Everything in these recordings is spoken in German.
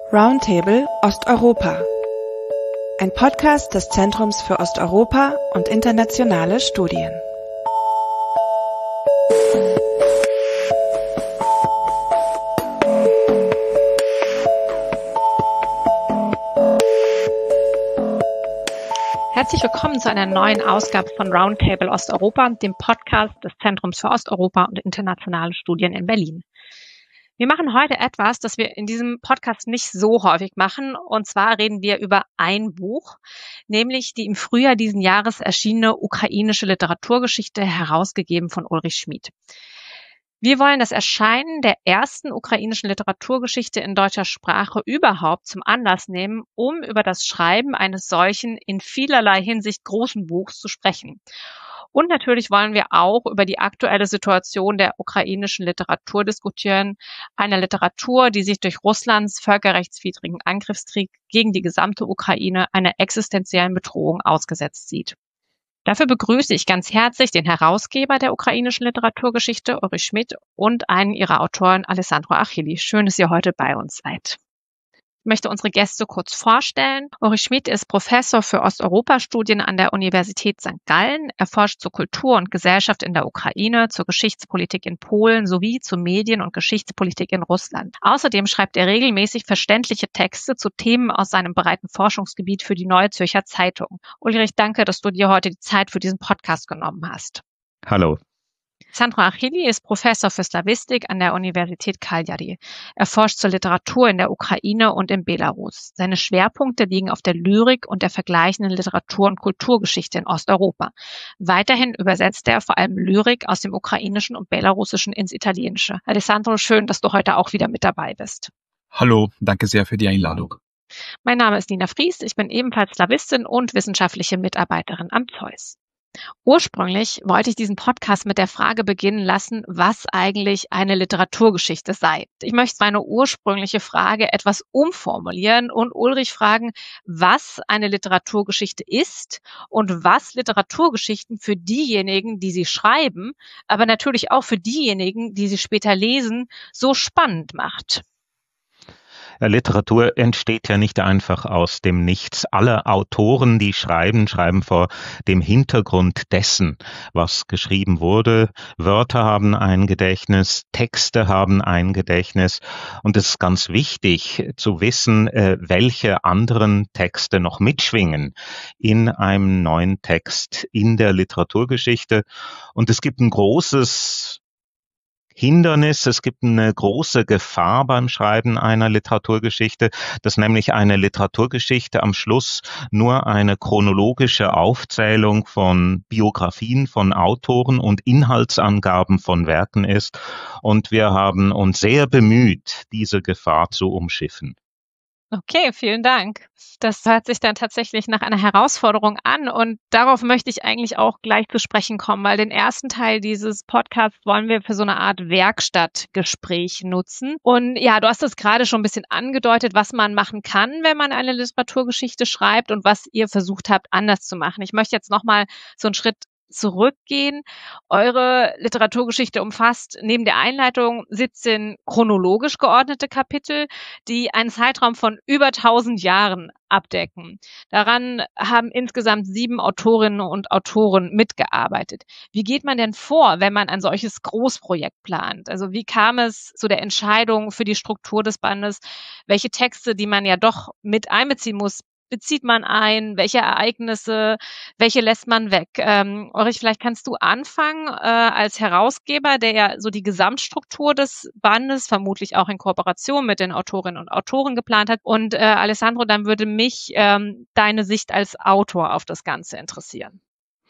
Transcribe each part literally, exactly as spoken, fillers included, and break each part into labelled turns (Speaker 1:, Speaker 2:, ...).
Speaker 1: Roundtable Osteuropa. Ein Podcast des Zentrums für Osteuropa und internationale Studien.
Speaker 2: Herzlich willkommen zu einer neuen Ausgabe von Roundtable Osteuropa, dem Podcast des Zentrums für Osteuropa und internationale Studien in Berlin. Wir machen heute etwas, das wir in diesem Podcast nicht so häufig machen. Und zwar reden wir über ein Buch, nämlich die im Frühjahr diesen Jahres erschienene ukrainische Literaturgeschichte, herausgegeben von Ulrich Schmid. Wir wollen das Erscheinen der ersten ukrainischen Literaturgeschichte in deutscher Sprache überhaupt zum Anlass nehmen, um über das Schreiben eines solchen in vielerlei Hinsicht großen Buchs zu sprechen. Und natürlich wollen wir auch über die aktuelle Situation der ukrainischen Literatur diskutieren, einer Literatur, die sich durch Russlands völkerrechtswidrigen Angriffskrieg gegen die gesamte Ukraine einer existenziellen Bedrohung ausgesetzt sieht. Dafür begrüße ich ganz herzlich den Herausgeber der ukrainischen Literaturgeschichte, Ulrich Schmid, und einen ihrer Autoren, Alessandro Achilli. Schön, dass ihr heute bei uns seid. Ich möchte unsere Gäste kurz vorstellen. Ulrich Schmid ist Professor für Osteuropa-Studien an der Universität Sankt Gallen. Er forscht zur Kultur und Gesellschaft in der Ukraine, zur Geschichtspolitik in Polen sowie zu Medien- und Geschichtspolitik in Russland. Außerdem schreibt er regelmäßig verständliche Texte zu Themen aus seinem breiten Forschungsgebiet für die Neue Zürcher Zeitung. Ulrich, danke, dass du dir heute die Zeit für diesen Podcast genommen hast.
Speaker 3: Hallo.
Speaker 2: Alessandro Achilli ist Professor für Slawistik an der Universität Cagliari. Er forscht zur Literatur in der Ukraine und in Belarus. Seine Schwerpunkte liegen auf der Lyrik und der vergleichenden Literatur- und Kulturgeschichte in Osteuropa. Weiterhin übersetzt er vor allem Lyrik aus dem Ukrainischen und Belarussischen ins Italienische. Alessandro, schön, dass du heute auch wieder mit dabei bist.
Speaker 4: Hallo, danke sehr für die Einladung.
Speaker 2: Mein Name ist Nina Fries, ich bin ebenfalls Slawistin und wissenschaftliche Mitarbeiterin am Zeus. Ursprünglich wollte ich diesen Podcast mit der Frage beginnen lassen, was eigentlich eine Literaturgeschichte sei. Ich möchte meine ursprüngliche Frage etwas umformulieren und Ulrich fragen, was eine Literaturgeschichte ist und was Literaturgeschichten für diejenigen, die sie schreiben, aber natürlich auch für diejenigen, die sie später lesen, so spannend macht.
Speaker 3: Literatur entsteht ja nicht einfach aus dem Nichts. Alle Autoren, die schreiben, schreiben vor dem Hintergrund dessen, was geschrieben wurde. Wörter haben ein Gedächtnis, Texte haben ein Gedächtnis. Und es ist ganz wichtig zu wissen, welche anderen Texte noch mitschwingen in einem neuen Text in der Literaturgeschichte. Und es gibt ein großes Hindernis, es gibt eine große Gefahr beim Schreiben einer Literaturgeschichte, dass nämlich eine Literaturgeschichte am Schluss nur eine chronologische Aufzählung von Biografien von Autoren und Inhaltsangaben von Werken ist. Und wir haben uns sehr bemüht, diese Gefahr zu umschiffen.
Speaker 2: Okay, vielen Dank. Das hört sich dann tatsächlich nach einer Herausforderung an und darauf möchte ich eigentlich auch gleich zu sprechen kommen, weil den ersten Teil dieses Podcasts wollen wir für so eine Art Werkstattgespräch nutzen. Und ja, du hast es gerade schon ein bisschen angedeutet, was man machen kann, wenn man eine Literaturgeschichte schreibt und was ihr versucht habt, anders zu machen. Ich möchte jetzt nochmal so einen Schritt zurückgehen. Eure Literaturgeschichte umfasst neben der Einleitung siebzehn chronologisch geordnete Kapitel, die einen Zeitraum von über tausend Jahren abdecken. Daran haben insgesamt sieben Autorinnen und Autoren mitgearbeitet. Wie geht man denn vor, wenn man ein solches Großprojekt plant? Also wie kam es zu der Entscheidung für die Struktur des Bandes? Welche Texte, die man ja doch mit einbeziehen muss, bezieht man ein? Welche Ereignisse, welche lässt man weg? Ähm, Ulrich, vielleicht kannst du anfangen äh, als Herausgeber, der ja so die Gesamtstruktur des Bandes, vermutlich auch in Kooperation mit den Autorinnen und Autoren geplant hat. Und äh, Alessandro, dann würde mich ähm, deine Sicht als Autor auf das Ganze interessieren.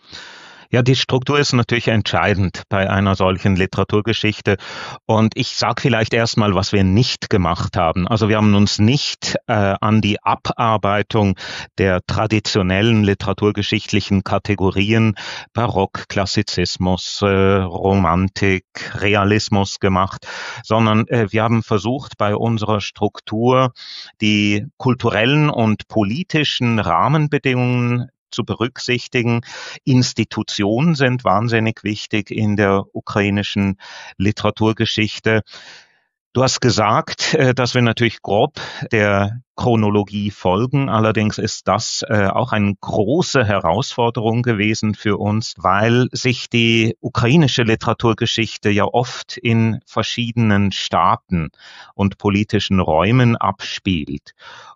Speaker 3: Ja, die Struktur ist natürlich entscheidend bei einer solchen Literaturgeschichte. Und ich sage vielleicht erstmal, was wir nicht gemacht haben. Also wir haben uns nicht äh, an die Abarbeitung der traditionellen literaturgeschichtlichen Kategorien Barock, Klassizismus, äh, Romantik, Realismus gemacht, sondern äh, wir haben versucht, bei unserer Struktur die kulturellen und politischen Rahmenbedingungen zu berücksichtigen. Institutionen sind wahnsinnig wichtig in der ukrainischen Literaturgeschichte. Du hast gesagt, dass wir natürlich grob der Chronologie folgen. Allerdings ist das auch eine große Herausforderung gewesen für uns, weil sich die ukrainische Literaturgeschichte ja oft in verschiedenen Staaten und politischen Räumen abspielt.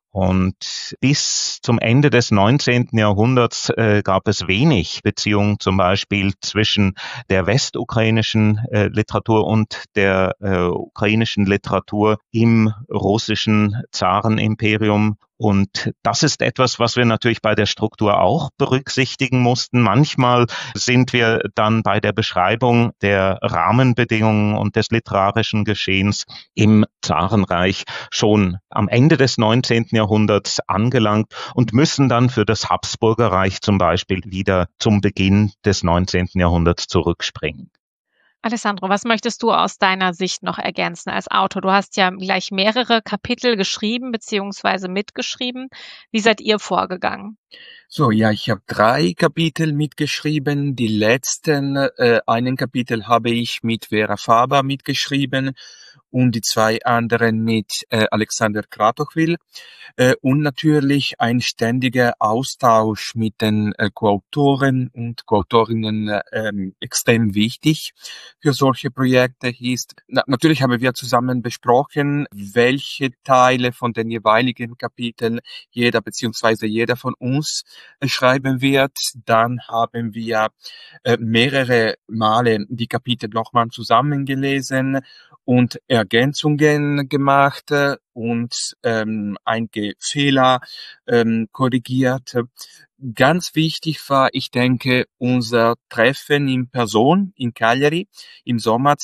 Speaker 3: Und bis zum Ende des neunzehnten Jahrhunderts äh, gab es wenig Beziehungen zum Beispiel zwischen der westukrainischen äh, Literatur und der äh, ukrainischen Literatur im russischen Zarenimperium. Und das ist etwas, was wir natürlich bei der Struktur auch berücksichtigen mussten. Manchmal sind wir dann bei der Beschreibung der Rahmenbedingungen und des literarischen Geschehens im Zarenreich schon am Ende des neunzehnten Jahrhunderts angelangt und müssen dann für das Habsburgerreich zum Beispiel wieder zum Beginn des neunzehnten Jahrhunderts zurückspringen.
Speaker 2: Alessandro, was möchtest du aus deiner Sicht noch ergänzen als Autor? Du hast ja gleich mehrere Kapitel geschrieben bzw. mitgeschrieben. Wie seid ihr vorgegangen?
Speaker 4: So, ja, ich habe drei Kapitel mitgeschrieben. Die letzten, äh, einen Kapitel habe ich mit Vera Faber mitgeschrieben und die zwei anderen mit äh, Alexander Kratochwil. Äh, und natürlich ein ständiger Austausch mit den äh, Co-Autoren und Co-Autorinnen äh, extrem wichtig für solche Projekte ist. Na, natürlich haben wir zusammen besprochen, welche Teile von den jeweiligen Kapiteln jeder beziehungsweise jeder von uns äh, schreiben wird. Dann haben wir äh, mehrere Male die Kapitel nochmal zusammengelesen und Ergänzungen gemacht und ähm, einige Fehler ähm, korrigiert. Ganz wichtig war, ich denke, unser Treffen in Person in Cagliari im Sommer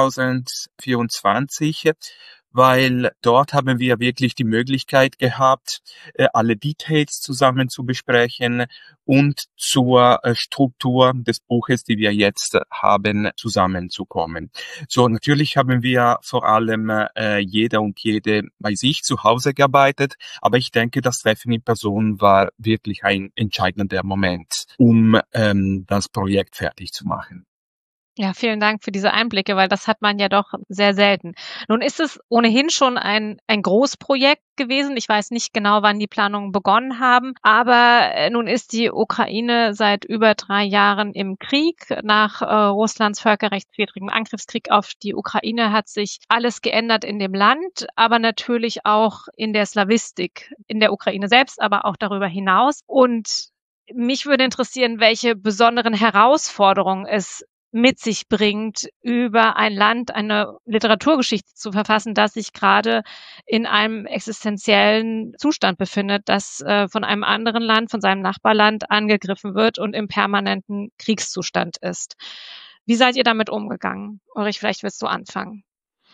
Speaker 4: zweitausendvierundzwanzig, weil dort haben wir wirklich die Möglichkeit gehabt, alle Details zusammen zu besprechen und zur Struktur des Buches, die wir jetzt haben, zusammenzukommen. So, natürlich haben wir vor allem äh, jeder und jede bei sich zu Hause gearbeitet, aber ich denke, das Treffen in Person war wirklich ein entscheidender Moment, um ähm, das Projekt fertig zu machen.
Speaker 2: Ja, vielen Dank für diese Einblicke, weil das hat man ja doch sehr selten. Nun ist es ohnehin schon ein, ein Großprojekt gewesen. Ich weiß nicht genau, wann die Planungen begonnen haben, aber nun ist die Ukraine seit über drei Jahren im Krieg. Nach äh, Russlands völkerrechtswidrigem Angriffskrieg auf die Ukraine hat sich alles geändert in dem Land, aber natürlich auch in der Slawistik, in der Ukraine selbst, aber auch darüber hinaus. Und mich würde interessieren, welche besonderen Herausforderungen es mit sich bringt, über ein Land eine Literaturgeschichte zu verfassen, das sich gerade in einem existenziellen Zustand befindet, das äh, von einem anderen Land, von seinem Nachbarland angegriffen wird und im permanenten Kriegszustand ist. Wie seid ihr damit umgegangen? Ulrich, vielleicht willst du anfangen.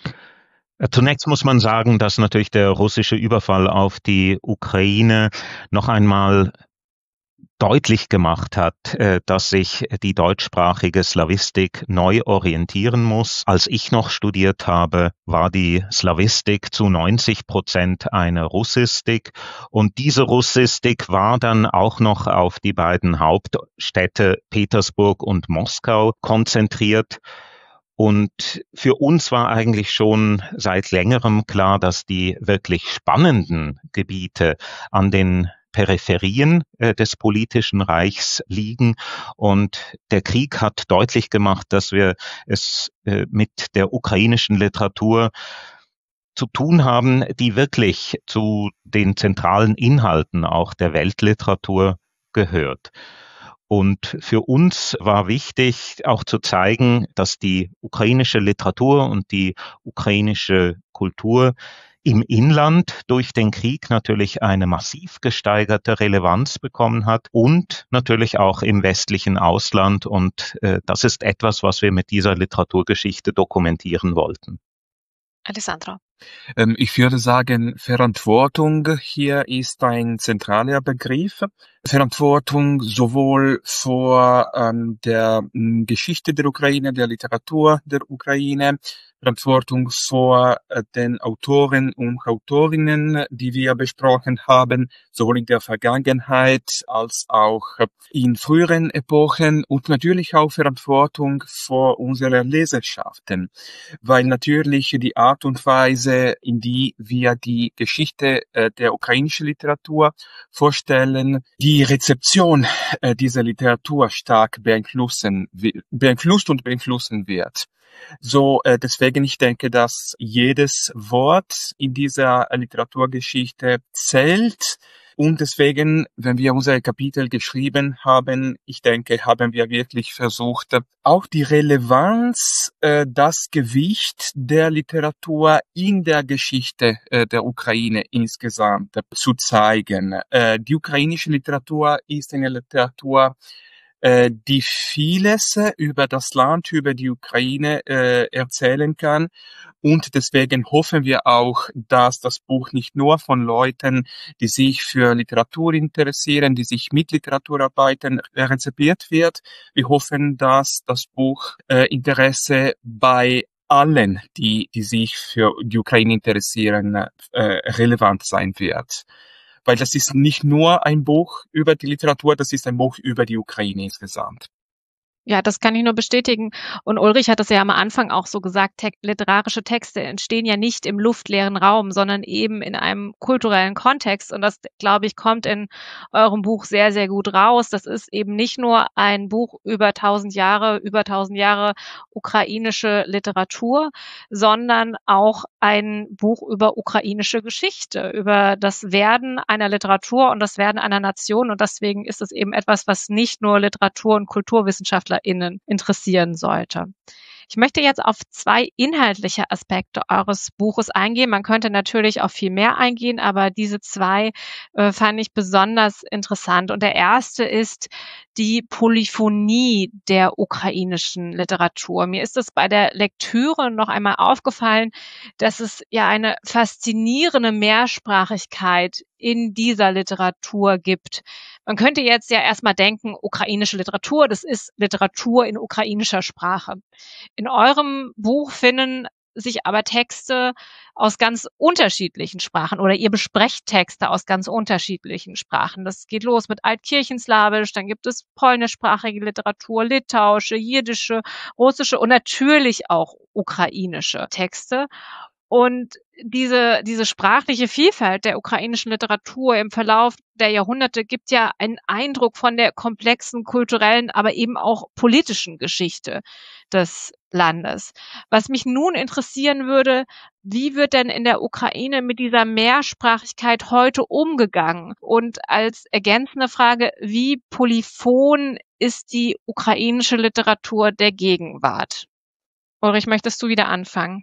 Speaker 3: Zunächst muss man sagen, dass natürlich der russische Überfall auf die Ukraine noch einmal deutlich gemacht hat, dass sich die deutschsprachige Slawistik neu orientieren muss. Als ich noch studiert habe, war die Slawistik zu neunzig Prozent eine Russistik und diese Russistik war dann auch noch auf die beiden Hauptstädte Petersburg und Moskau konzentriert. Und für uns war eigentlich schon seit längerem klar, dass die wirklich spannenden Gebiete an den Peripherien äh, des politischen Reichs liegen. Und der Krieg hat deutlich gemacht, dass wir es äh, mit der ukrainischen Literatur zu tun haben, die wirklich zu den zentralen Inhalten auch der Weltliteratur gehört. Und für uns war wichtig, auch zu zeigen, dass die ukrainische Literatur und die ukrainische Kultur im Inland durch den Krieg natürlich eine massiv gesteigerte Relevanz bekommen hat und natürlich auch im westlichen Ausland. Und äh, das ist etwas, was wir mit dieser Literaturgeschichte dokumentieren wollten.
Speaker 2: Alessandro.
Speaker 4: Ähm, ich würde sagen, Verantwortung hier ist ein zentraler Begriff. Verantwortung sowohl vor ähm, der m, Geschichte der Ukraine, der Literatur der Ukraine, Verantwortung vor äh, den Autoren und Autorinnen, die wir besprochen haben, sowohl in der Vergangenheit als auch in früheren Epochen, und natürlich auch Verantwortung vor unserer Leserschaften, weil natürlich die Art und Weise, in die wir die Geschichte äh, der ukrainischen Literatur vorstellen, die Rezeption äh, dieser Literatur stark beeinflussen, beeinflusst und beeinflussen wird. So, äh, deswegen, ich denke, dass jedes Wort in dieser Literaturgeschichte zählt. Und deswegen, wenn wir unsere Kapitel geschrieben haben, ich denke, haben wir wirklich versucht, auch die Relevanz, äh, das Gewicht der Literatur in der Geschichte äh, der Ukraine insgesamt zu zeigen. Äh, die ukrainische Literatur ist eine Literatur, äh, die vieles über das Land, über die Ukraine äh, erzählen kann. Und deswegen hoffen wir auch, dass das Buch nicht nur von Leuten, die sich für Literatur interessieren, die sich mit Literatur arbeiten, rezipiert wird. Wir hoffen, dass das Buch äh, Interesse bei allen, die, die sich für die Ukraine interessieren, äh, relevant sein wird. Weil das ist nicht nur ein Buch über die Literatur, das ist ein Buch über die Ukraine insgesamt.
Speaker 2: Ja, das kann ich nur bestätigen. Und Ulrich hat es ja am Anfang auch so gesagt, te- literarische Texte entstehen ja nicht im luftleeren Raum, sondern eben in einem kulturellen Kontext. Und das, glaube ich, kommt in eurem Buch sehr, sehr gut raus. Das ist eben nicht nur ein Buch über tausend Jahre, über tausend Jahre ukrainische Literatur, sondern auch ein Buch über ukrainische Geschichte, über das Werden einer Literatur und das Werden einer Nation. Und deswegen ist es eben etwas, was nicht nur Literatur- und KulturwissenschaftlerInnen interessieren sollte. Ich möchte jetzt auf zwei inhaltliche Aspekte eures Buches eingehen. Man könnte natürlich auf viel mehr eingehen, aber diese zwei äh, fand ich besonders interessant. Und der erste ist die Polyphonie der ukrainischen Literatur. Mir ist es bei der Lektüre noch einmal aufgefallen, dass es ja eine faszinierende Mehrsprachigkeit in dieser Literatur gibt. Man könnte jetzt ja erstmal denken, ukrainische Literatur, das ist Literatur in ukrainischer Sprache. In eurem Buch finden sich aber Texte aus ganz unterschiedlichen Sprachen oder ihr besprecht Texte aus ganz unterschiedlichen Sprachen. Das geht los mit Altkirchenslawisch, dann gibt es polnischsprachige Literatur, litauische, jiddische, russische und natürlich auch ukrainische Texte. Und diese, diese sprachliche Vielfalt der ukrainischen Literatur im Verlauf der Jahrhunderte gibt ja einen Eindruck von der komplexen kulturellen, aber eben auch politischen Geschichte des Landes. Was mich nun interessieren würde, wie wird denn in der Ukraine mit dieser Mehrsprachigkeit heute umgegangen? Und als ergänzende Frage, wie polyphon ist die ukrainische Literatur der Gegenwart? Ulrich, möchtest du wieder anfangen?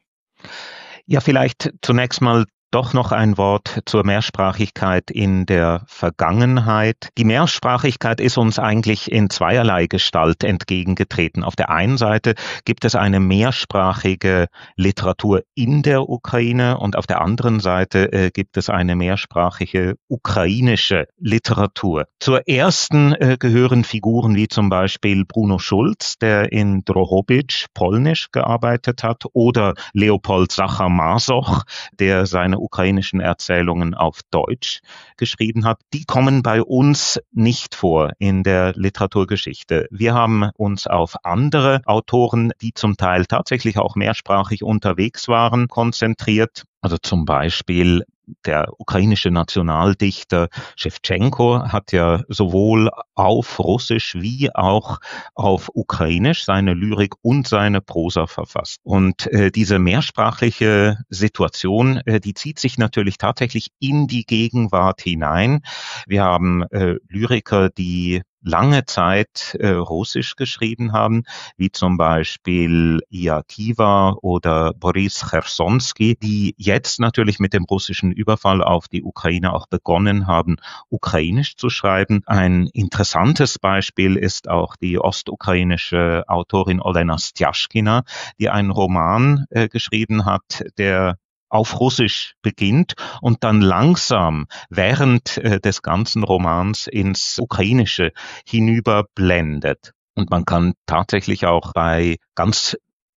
Speaker 3: Ja, vielleicht zunächst mal doch noch ein Wort zur Mehrsprachigkeit in der Vergangenheit. Die Mehrsprachigkeit ist uns eigentlich in zweierlei Gestalt entgegengetreten. Auf der einen Seite gibt es eine mehrsprachige Literatur in der Ukraine und auf der anderen Seite äh, gibt es eine mehrsprachige ukrainische Literatur. Zur ersten äh, gehören Figuren wie zum Beispiel Bruno Schulz, der in Drohobycz polnisch gearbeitet hat, oder Leopold Sacher-Masoch, der seine ukrainischen Erzählungen auf Deutsch geschrieben hat, die kommen bei uns nicht vor in der Literaturgeschichte. Wir haben uns auf andere Autoren, die zum Teil tatsächlich auch mehrsprachig unterwegs waren, konzentriert. Also zum Beispiel der ukrainische Nationaldichter Schewtschenko hat ja sowohl auf Russisch wie auch auf Ukrainisch seine Lyrik und seine Prosa verfasst. Und äh, diese mehrsprachliche Situation, äh, die zieht sich natürlich tatsächlich in die Gegenwart hinein. Wir haben äh, Lyriker, die lange Zeit äh, Russisch geschrieben haben, wie zum Beispiel Iakiva oder Boris Chersonsky, die jetzt natürlich mit dem russischen Überfall auf die Ukraine auch begonnen haben, ukrainisch zu schreiben. Ein interessantes Beispiel ist auch die ostukrainische Autorin Olena Stjaschkina, die einen Roman äh, geschrieben hat, der auf Russisch beginnt und dann langsam während äh, des ganzen Romans ins Ukrainische hinüberblendet. Und man kann tatsächlich auch bei ganz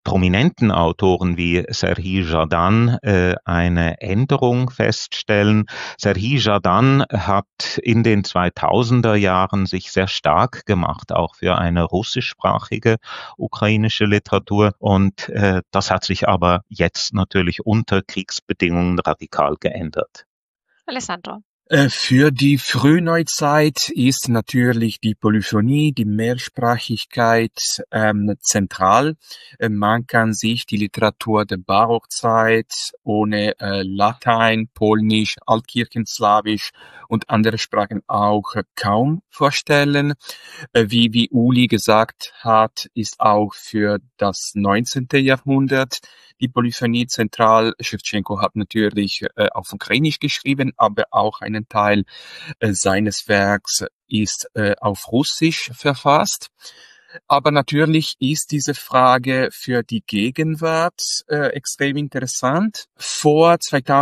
Speaker 3: prominenten Autoren wie Serhii Jardin äh, eine Änderung feststellen. Serhii Jardin hat in den zweitausender Jahren sich sehr stark gemacht, auch für eine russischsprachige ukrainische Literatur. Und äh, das hat sich aber jetzt natürlich unter Kriegsbedingungen radikal geändert.
Speaker 2: Alessandro.
Speaker 4: Für die Frühneuzeit ist natürlich die Polyphonie, die Mehrsprachigkeit ähm, zentral. Äh, man kann sich die Literatur der Barockzeit ohne äh, Latein, Polnisch, Altkirchenslawisch und andere Sprachen auch äh, kaum vorstellen. Äh, wie, wie Uli gesagt hat, ist auch für das neunzehnte Jahrhundert die Polyphonie zentral. Schewtschenko hat natürlich äh, auf Ukrainisch geschrieben, aber auch einen Teil äh, seines Werks ist äh, auf Russisch verfasst. Aber natürlich ist diese Frage für die Gegenwart äh, extrem interessant. Vor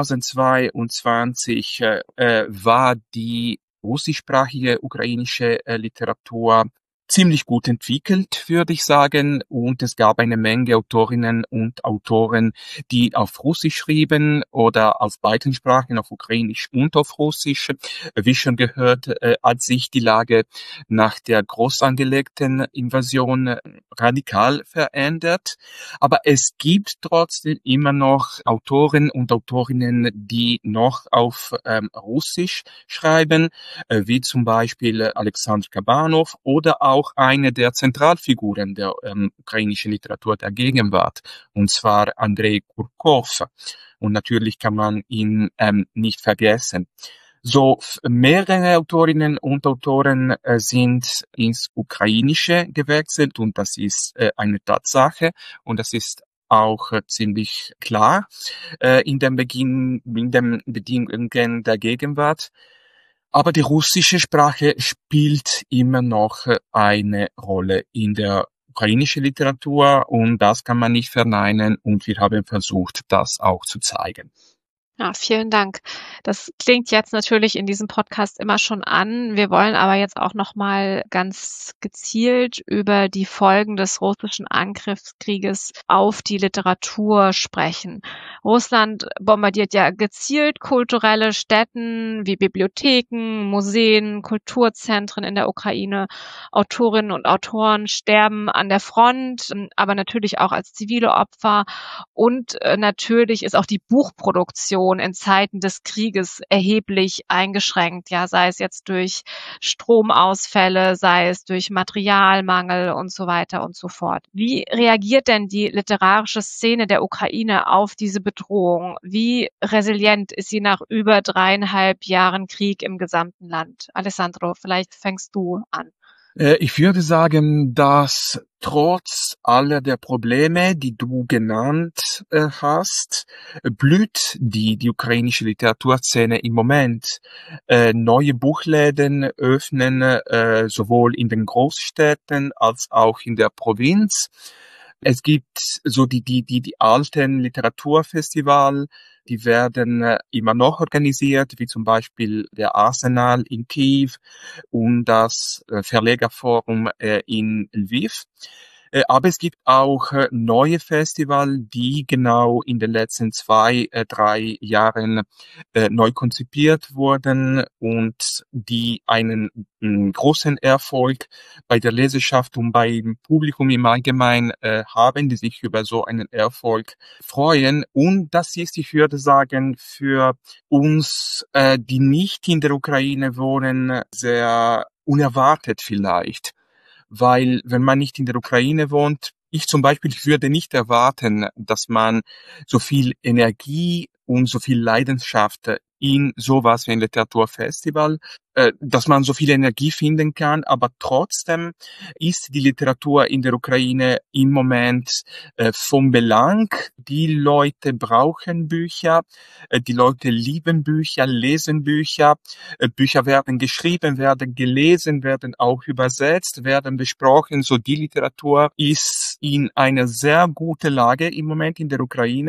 Speaker 4: zweitausendzweiundzwanzig äh, war die russischsprachige ukrainische äh, Literatur ziemlich gut entwickelt, würde ich sagen. Und es gab eine Menge Autorinnen und Autoren, die auf Russisch schrieben oder auf beiden Sprachen, auf Ukrainisch und auf Russisch. Wie schon gehört, äh, hat sich die Lage nach der groß angelegten Invasion äh, radikal verändert. Aber es gibt trotzdem immer noch Autoren und Autorinnen, die noch auf ähm, Russisch schreiben, äh, wie zum Beispiel Alexander Kabanov oder auch auch eine der Zentralfiguren der ähm, ukrainischen Literatur der Gegenwart, und zwar Andrei Kurkov. Und natürlich kann man ihn ähm, nicht vergessen. So, mehrere Autorinnen und Autoren äh, sind ins Ukrainische gewechselt, und das ist äh, eine Tatsache, und das ist auch äh, ziemlich klar äh, in dem Beginn, in den Bedingungen der Gegenwart. Aber die russische Sprache spielt immer noch eine Rolle in der ukrainischen Literatur, und das kann man nicht verneinen, und wir haben versucht, das auch zu zeigen.
Speaker 2: Ja, vielen Dank. Das klingt jetzt natürlich in diesem Podcast immer schon an. Wir wollen aber jetzt auch noch mal ganz gezielt über die Folgen des russischen Angriffskrieges auf die Literatur sprechen. Russland bombardiert ja gezielt kulturelle Stätten wie Bibliotheken, Museen, Kulturzentren in der Ukraine. Autorinnen und Autoren sterben an der Front, aber natürlich auch als zivile Opfer. Und natürlich ist auch die Buchproduktion in Zeiten des Krieges erheblich eingeschränkt, ja, sei es jetzt durch Stromausfälle, sei es durch Materialmangel und so weiter und so fort. Wie reagiert denn die literarische Szene der Ukraine auf diese Bedrohung? Wie resilient ist sie nach über dreieinhalb Jahren Krieg im gesamten Land? Alessandro, vielleicht fängst du an.
Speaker 4: Ich würde sagen, dass trotz aller der Probleme, die du genannt äh, hast, blüht die, die ukrainische Literaturszene im Moment. Äh, neue Buchläden öffnen äh, sowohl in den Großstädten als auch in der Provinz. Es gibt so die, die, die, die alten Literaturfestival, die werden äh, immer noch organisiert, wie zum Beispiel der Arsenal in Kiew und das äh, Verlegerforum äh, in Lviv. Äh, aber es gibt auch äh, neue Festivals, die genau in den letzten zwei, äh, drei Jahren äh, neu konzipiert wurden und die einen mh, großen Erfolg bei der Leserschaft und beim Publikum im Allgemeinen äh, haben, die sich über so einen Erfolg freuen. Und das ist, ich würde sagen, für uns, äh, die nicht in der Ukraine wohnen, sehr unerwartet vielleicht. Weil wenn man nicht in der Ukraine wohnt, ich zum Beispiel, ich würde nicht erwarten, dass man so viel Energie und so viel Leidenschaft in sowas wie ein Literaturfestival, äh, dass man so viel Energie finden kann, aber trotzdem ist die Literatur in der Ukraine im Moment äh, vom Belang. Die Leute brauchen Bücher, äh, die Leute lieben Bücher, lesen Bücher, äh, Bücher werden geschrieben, werden gelesen, werden auch übersetzt, werden besprochen. So, die Literatur ist in einer sehr guten Lage im Moment in der Ukraine.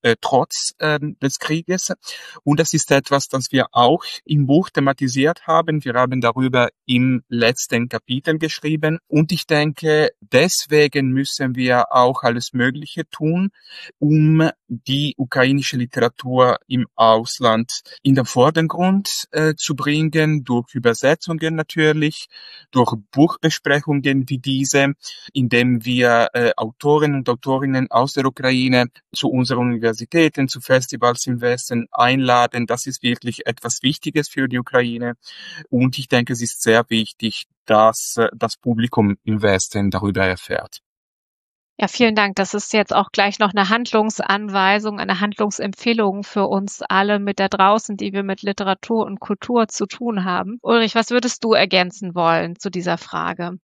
Speaker 4: äh, trotz äh, des Krieges. Und das ist etwas, das wir auch im Buch thematisiert haben. Wir haben darüber im letzten Kapitel geschrieben. Und ich denke, deswegen müssen wir auch alles Mögliche tun, um die ukrainische Literatur im Ausland in den Vordergrund äh, zu bringen, durch Übersetzungen natürlich, durch Buchbesprechungen wie diese, indem wir äh, Autoren und Autorinnen aus der Ukraine zu unseren Universitäten, zu Festivals im Westen einladen. Das ist wirklich etwas Wichtiges für die Ukraine. Und ich denke, es ist sehr wichtig, dass äh, das Publikum im Westen darüber erfährt.
Speaker 2: Ja, vielen Dank. Das ist jetzt auch gleich noch eine Handlungsanweisung, eine Handlungsempfehlung für uns alle mit da draußen, die wir mit Literatur und Kultur zu tun haben. Ulrich, was würdest du ergänzen wollen zu dieser Frage?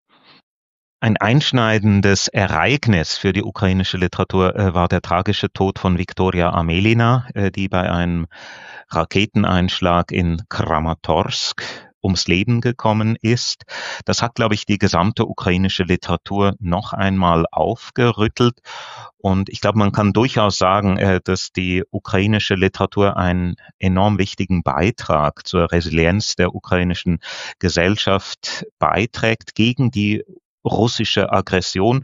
Speaker 3: Ein einschneidendes Ereignis für die ukrainische Literatur äh, war der tragische Tod von Viktoria Amelina, äh, die bei einem Raketeneinschlag in Kramatorsk ums Leben gekommen ist. Das hat, glaube ich, die gesamte ukrainische Literatur noch einmal aufgerüttelt. Und ich glaube, man kann durchaus sagen, äh, dass die ukrainische Literatur einen enorm wichtigen Beitrag zur Resilienz der ukrainischen Gesellschaft beiträgt gegen die russische Aggression.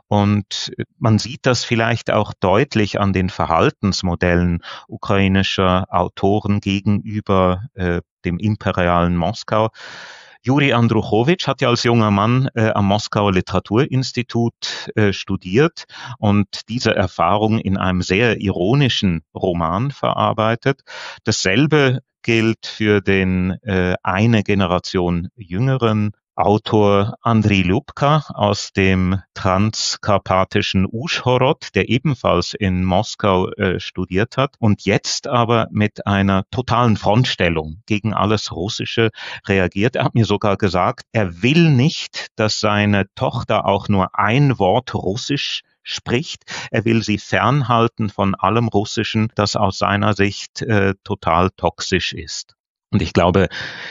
Speaker 3: Und man sieht das vielleicht auch deutlich an den Verhaltensmodellen ukrainischer Autoren gegenüber äh, dem imperialen Moskau. Juri Andruchowitsch hat ja als junger Mann äh, am Moskauer Literaturinstitut äh, studiert und diese Erfahrung in einem sehr ironischen Roman verarbeitet. Dasselbe gilt für den äh, eine Generation jüngeren Autor Andrei Ljubka aus dem transkarpatischen Uschhorod, der ebenfalls in Moskau äh, studiert hat und jetzt aber mit einer totalen Frontstellung gegen alles Russische reagiert. Er hat mir sogar gesagt, er will nicht, dass seine Tochter auch nur ein Wort Russisch spricht. Er will sie fernhalten von allem Russischen, das aus seiner Sicht äh, total toxisch ist. Und ich glaube,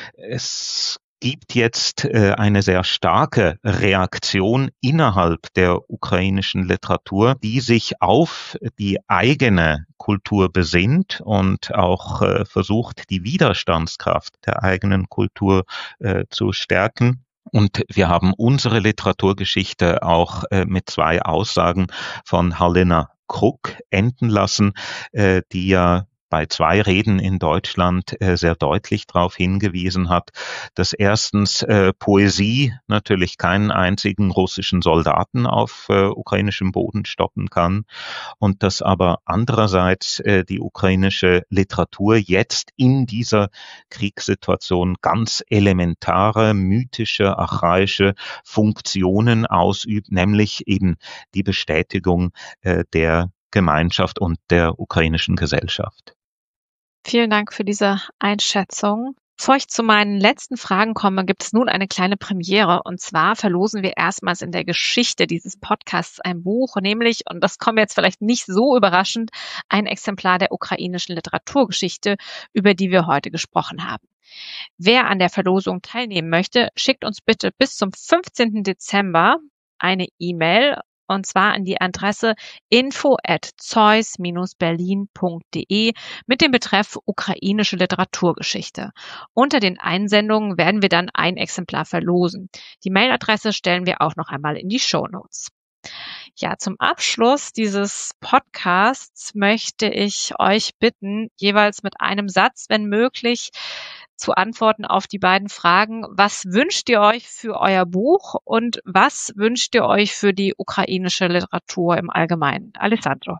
Speaker 3: es gibt jetzt äh, eine sehr starke Reaktion innerhalb der ukrainischen Literatur, die sich auf die eigene Kultur besinnt und auch äh, versucht, die Widerstandskraft der eigenen Kultur äh, zu stärken. Und wir haben unsere Literaturgeschichte auch äh, mit zwei Aussagen von Halina Kruk enden lassen, äh, die ja bei zwei Reden in Deutschland äh, sehr deutlich darauf hingewiesen hat, dass erstens äh, Poesie natürlich keinen einzigen russischen Soldaten auf äh, ukrainischem Boden stoppen kann und dass aber andererseits äh, die ukrainische Literatur jetzt in dieser Kriegssituation ganz elementare, mythische, archaische Funktionen ausübt, nämlich eben die Bestätigung äh, der Gemeinschaft und der ukrainischen Gesellschaft.
Speaker 2: Vielen Dank für diese Einschätzung. Bevor ich zu meinen letzten Fragen komme, gibt es nun eine kleine Premiere. Und zwar verlosen wir erstmals in der Geschichte dieses Podcasts ein Buch, nämlich, und das kommt jetzt vielleicht nicht so überraschend, ein Exemplar der ukrainischen Literaturgeschichte, über die wir heute gesprochen haben. Wer an der Verlosung teilnehmen möchte, schickt uns bitte bis zum fünfzehnten Dezember eine E-Mail, und zwar an die Adresse info at zeus dash berlin punkt de mit dem Betreff ukrainische Literaturgeschichte. Unter den Einsendungen werden wir dann ein Exemplar verlosen. Die Mailadresse stellen wir auch noch einmal in die Shownotes. Ja, zum Abschluss dieses Podcasts möchte ich euch bitten, jeweils mit einem Satz, wenn möglich, zu antworten auf die beiden Fragen. Was wünscht ihr euch für euer Buch und was wünscht ihr euch für die ukrainische Literatur im Allgemeinen? Alessandro.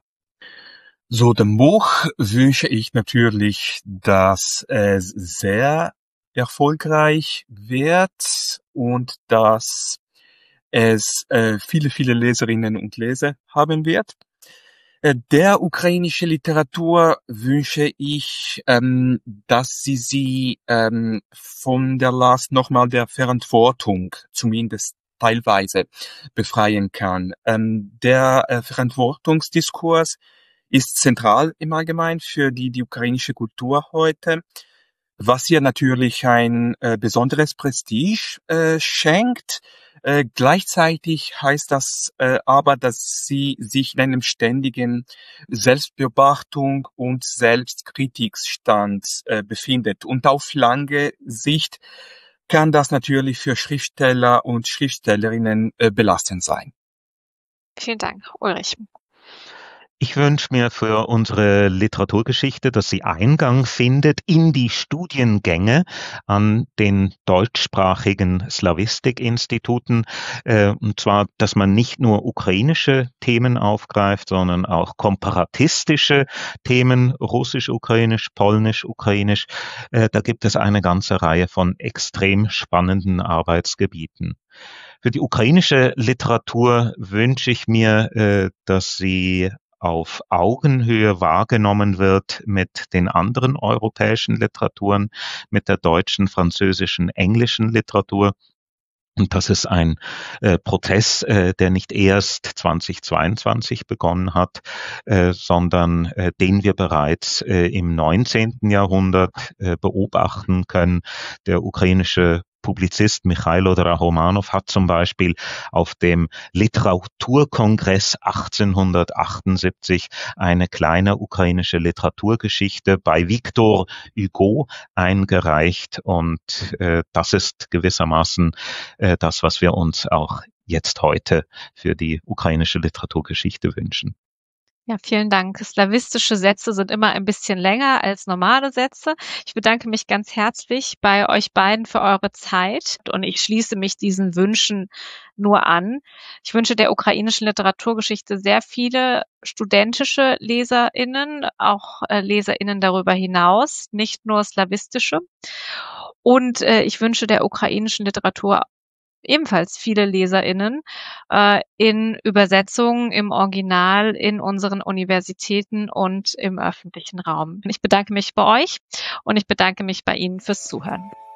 Speaker 4: So, dem Buch wünsche ich natürlich, dass es sehr erfolgreich wird und dass es äh, viele, viele Leserinnen und Leser haben wird. Der ukrainische Literatur wünsche ich, ähm, dass sie sie ähm, von der Last nochmal der Verantwortung zumindest teilweise befreien kann. Ähm, der äh, Verantwortungsdiskurs ist zentral im Allgemeinen für die, die ukrainische Kultur heute, was ihr natürlich ein äh, besonderes Prestige äh, schenkt. Äh, gleichzeitig heißt das äh, aber, dass sie sich in einem ständigen Selbstbeobachtung und Selbstkritikstand äh, befindet. Und auf lange Sicht kann das natürlich für Schriftsteller und Schriftstellerinnen äh, belastend sein.
Speaker 2: Vielen Dank, Ulrich.
Speaker 3: Ich wünsche mir für unsere Literaturgeschichte, dass sie Eingang findet in die Studiengänge an den deutschsprachigen Slawistik-Instituten. Äh, und zwar, dass man nicht nur ukrainische Themen aufgreift, sondern auch komparatistische Themen, russisch, ukrainisch, polnisch, ukrainisch. Äh, da gibt es eine ganze Reihe von extrem spannenden Arbeitsgebieten. Für die ukrainische Literatur wünsche ich mir, äh, dass sie auf Augenhöhe wahrgenommen wird mit den anderen europäischen Literaturen, mit der deutschen, französischen, englischen Literatur. Und das ist ein äh, Prozess, äh, der nicht erst zweitausendzweiundzwanzig begonnen hat, äh, sondern äh, den wir bereits äh, im neunzehnten Jahrhundert äh, beobachten können. Der ukrainische Publizist Michailo Drahomanov hat zum Beispiel auf dem Literaturkongress achtzehnhundertachtundsiebzig eine kleine ukrainische Literaturgeschichte bei Victor Hugo eingereicht. Und äh, das ist gewissermaßen äh, das, was wir uns auch jetzt heute für die ukrainische Literaturgeschichte wünschen.
Speaker 2: Ja, vielen Dank. Slawistische Sätze sind immer ein bisschen länger als normale Sätze. Ich bedanke mich ganz herzlich bei euch beiden für eure Zeit und ich schließe mich diesen Wünschen nur an. Ich wünsche der ukrainischen Literaturgeschichte sehr viele studentische LeserInnen, auch äh, LeserInnen darüber hinaus, nicht nur slawistische. Und äh, ich wünsche der ukrainischen Literatur ebenfalls viele LeserInnen äh, in Übersetzungen im Original in unseren Universitäten und im öffentlichen Raum. Ich bedanke mich bei euch und ich bedanke mich bei Ihnen fürs Zuhören.